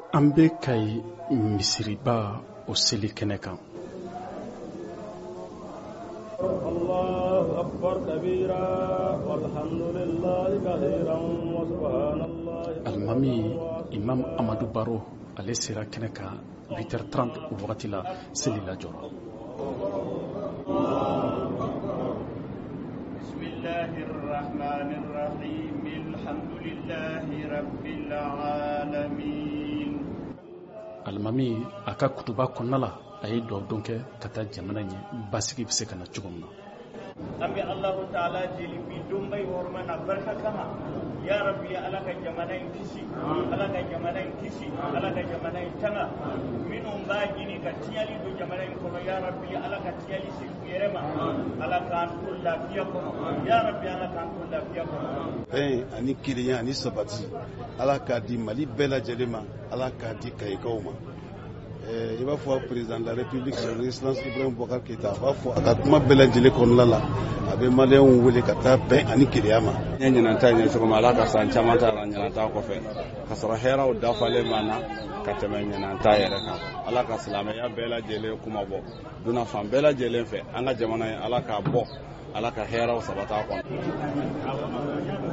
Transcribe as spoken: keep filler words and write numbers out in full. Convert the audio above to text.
An bɛ Kayi misiriba o seli kɛnɛ kan. Allahu akbar kabira walhamdulillahi kathiran wa subhanallahi. Alimami Imam Amadu Baro ale sera kɛnɛ kan huit heures trente o wagati la seli la jɔra. Bismillahir rahmanir rahim alhamdulillahi rabbil alamin. Alimami a ka kutuba kɔnɔna la a ye dugawu don kɛ ka taa jamana ɲɛ basigi bɛ se ka na cogo min na. An bɛ Allahu Taala deli bi donba yi hɔrɔma na barika kama ya Rabbi Ala ka jamana in kisi Ala ka jamana in kisi Ala ka jamana in tanga minnu b'a ɲini ka tiyali don jamana in kɔnɔ ya Rabbi Ala ka tiyali si u yɛrɛ ma Ala k'an to lafiya kɔnɔ ya Rabbi Ala k'an to lafiya kɔnɔ. Bɛn ani kelenya ani sabati Ala k'a di Mali bɛɛ lajɛlen ma Ala k'a di Kayikaw ma. I b'a fɔ président de la République son excellence Ibrahim Boubacar Keïta a b'a fɔ a ka kuma bɛɛ lajɛlen kɔnɔna la a bɛ maliyɛnw wele ka taa bɛn ani kelenya ma. N ye ɲinanta ɲɛ cogo min Ala ka san caman ta la ɲinanta kɔfɛ ka sɔrɔ hɛrɛw dafalen b'an na ka tɛmɛ ɲinanta yɛrɛ kan. Ala ka silamɛya bɛɛ lajɛlen kuma bɔ duna fan bɛɛ lajɛlen fɛ an ka jamana in Ala k'a bɔ Ala ka hɛrɛw sabata kɔnɔ.